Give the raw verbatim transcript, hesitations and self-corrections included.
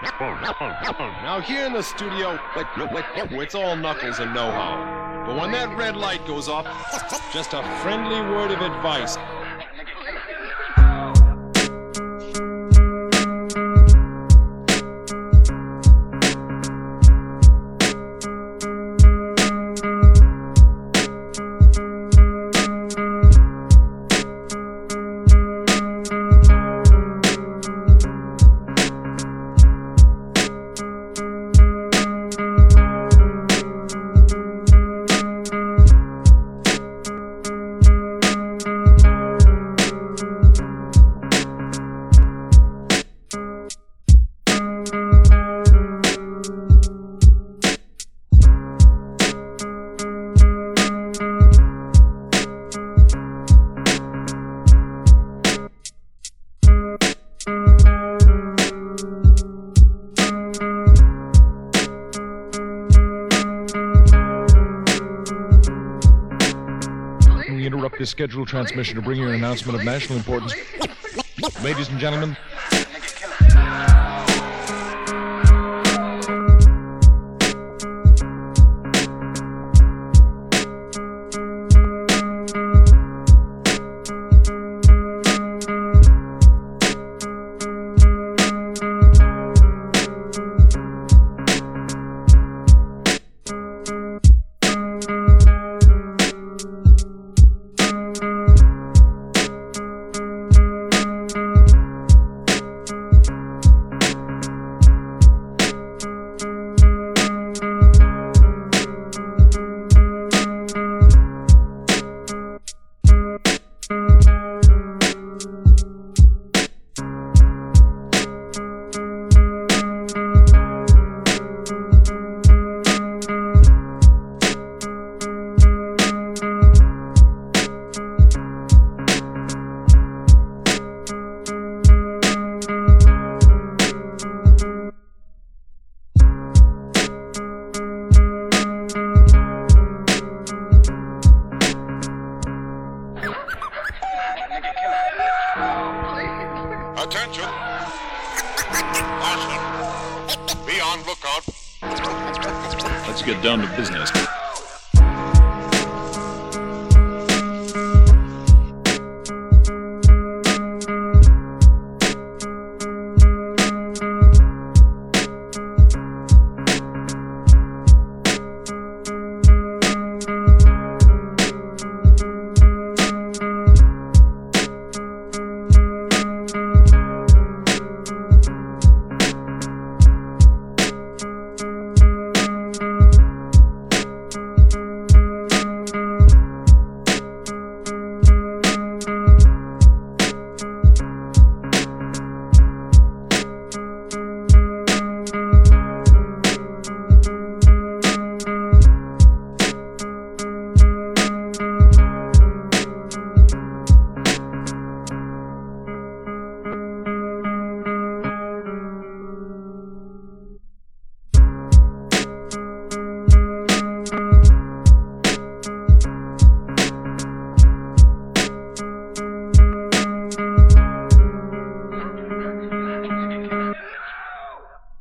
Now here in the studio, it's all knuckles and know-how. But when that red light goes off, just a friendly word of advice. We interrupt this scheduled transmission to bring you an announcement of national importance. Ladies and gentlemen, attention. Caution. Be on lookout. let's get down to business.